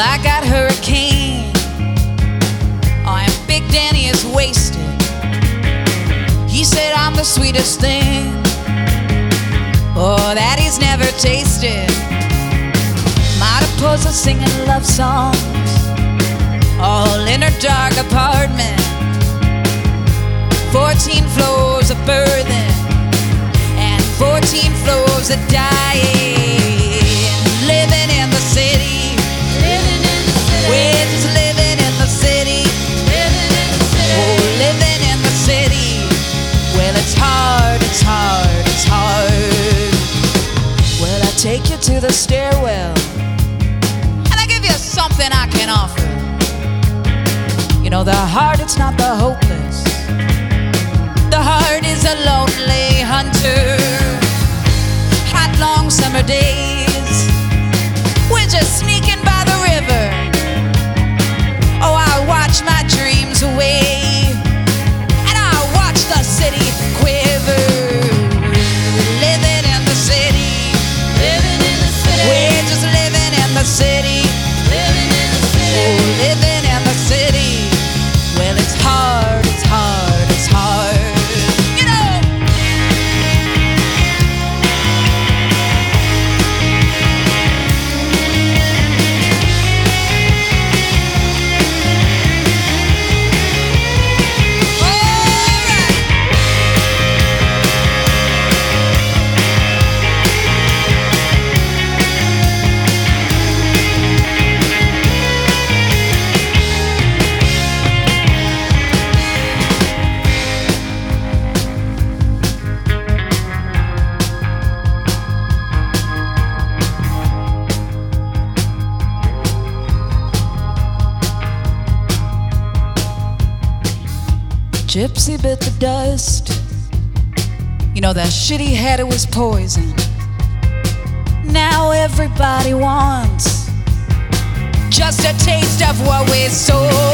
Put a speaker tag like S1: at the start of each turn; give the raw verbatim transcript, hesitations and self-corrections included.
S1: I got hurricane. Oh, and Big Danny is wasted. He said I'm the sweetest thing, oh, that he's never tasted. Mariposa singing love songs, all in her dark apartment. Fourteen floors of burden and fourteen floors of dying. Living in the city,
S2: Living in the city.
S1: we're just living in the city.
S2: Living in the city.
S1: Oh, living in the city. Well, it's hard, it's hard, it's hard. Well, I take you to the stairwell and I give you something I can offer. You know, the heart, it's not the hopeless. The heart is a lonely hunter. Hot, long summer days, we're just sneaking by the river. Oh, I watch my dreams away, and I watch the city quiver. Living in the city,
S2: Living in the city.
S1: we're just living in the city.
S2: Living in the city.
S1: Oh, living in the city. Well, it's hard, it's hard, it's hard. You know. Gypsy bit the dust. You know, that shit he had, it was poison. Now everybody wants just a taste of what we sold.